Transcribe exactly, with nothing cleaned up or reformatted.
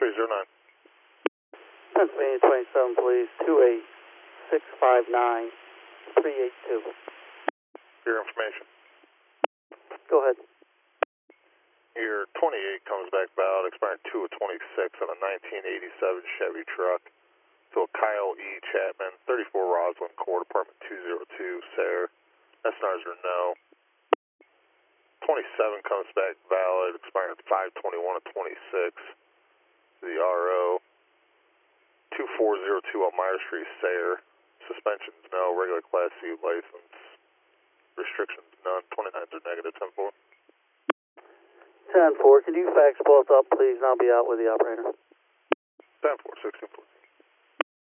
three zero nine. Pennsylvania twenty-seven, please, two eight six five nine three eight two. Your information. Go ahead. Your twenty-eight comes back valid, expiring two of twenty-six on a nineteen eighty-seven Chevy truck. To a Kyle E. Chapman, thirty-four Roslyn Court, apartment two oh two, Sayre. S N Rs are no. twenty-seven comes back valid, expiring five twenty-one of twenty-six. The R O. two four zero two Elmira Street, Sayre. Suspensions no. Regular Class C license. Restrictions none. twenty-nines are negative. ten four. ten four, can you fax both up, please, and I'll be out with the operator. ten four, sixteen four.